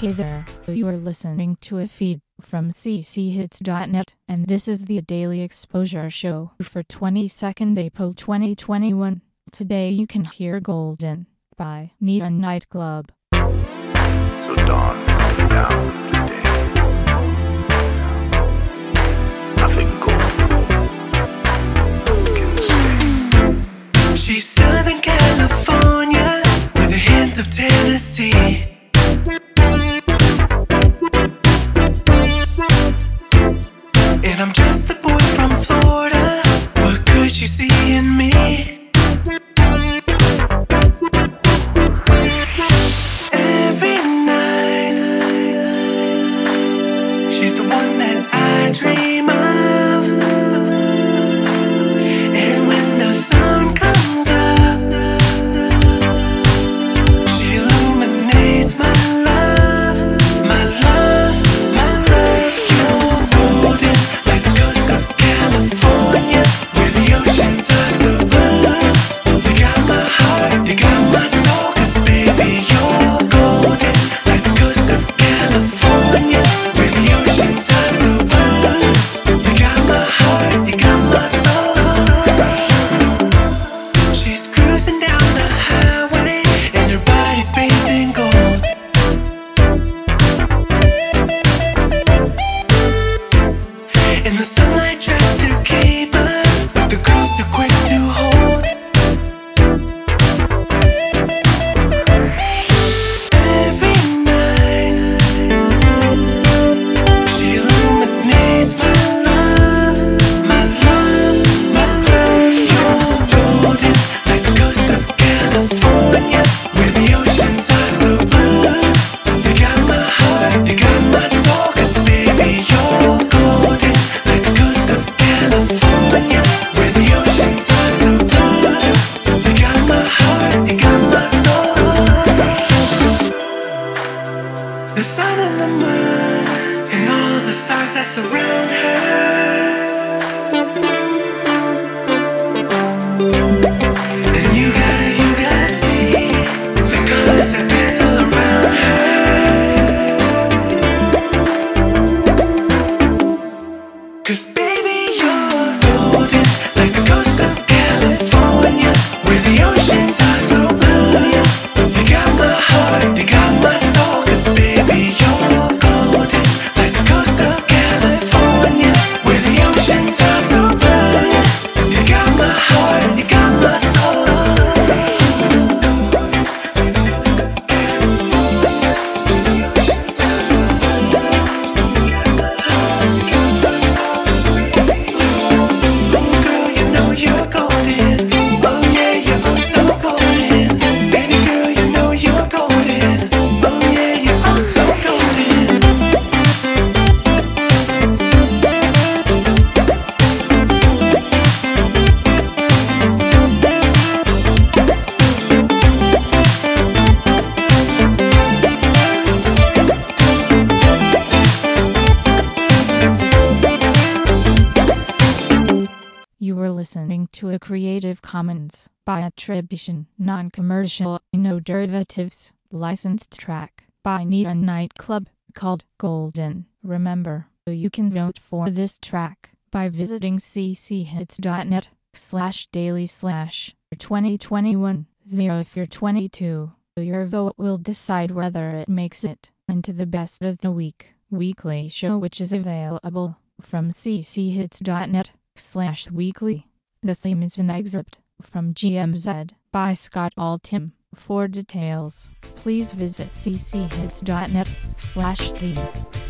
Hey there, you are listening to a feed from cchits.net, and this is the Daily Exposure Show for 22nd April 2021. Today you can hear Golden by Nita Nightclub. So dawn down today. Nothing cold can stay. She's Southern California with the hints of Tennessee. And I'm just the boy from Florida. What could she see in me? Every night, she's the one that I dream of. And when the sun comes up, she illuminates my love, my love, my love. You're golden like the coast of California, where the oceans are so blue. You got my heart, you got my soul, 'cause baby you're golden like the coast of California, where the oceans are so blue. You got my heart, you got my soul. She's cruising down the highway and her body's bathed in gold. And the sunlight tries to keep up, but the girl's too quick to hold. Every night, she illuminates my love, my love, my love. You're golden like the coast of California, where the oceans are so blue. You got my heart, you got my soul, 'cause baby you're golden like the coast of California, where the oceans are so blue. You got my heart, you got my soul. The sun and the moon and all of the stars that surround her. And you gotta see the colors that dance all around her. 'Cause baby you're golden like the coast of California, where the oceans are so blue. You got my heart, you got my soul, 'cause baby you're golden like the coast of California, where the oceans are so blue. You got my heart, you got my soul. Girl, you know you're golden. Oh yeah, you're oh so golden. Baby girl, you know you're golden. Oh yeah, you're oh so golden. You were listening to a Creative Commons by attribution, non-commercial, no derivatives, licensed track by Nita Nightclub called Golden. Remember, you can vote for this track by visiting cchits.net/daily/2021. If you're 22, your vote will decide whether it makes it into the Best of the Week weekly show, which is available from cchits.net/weekly. The theme is an excerpt from GMZ by Scott Altham. For details, please visit cchits.net/theme.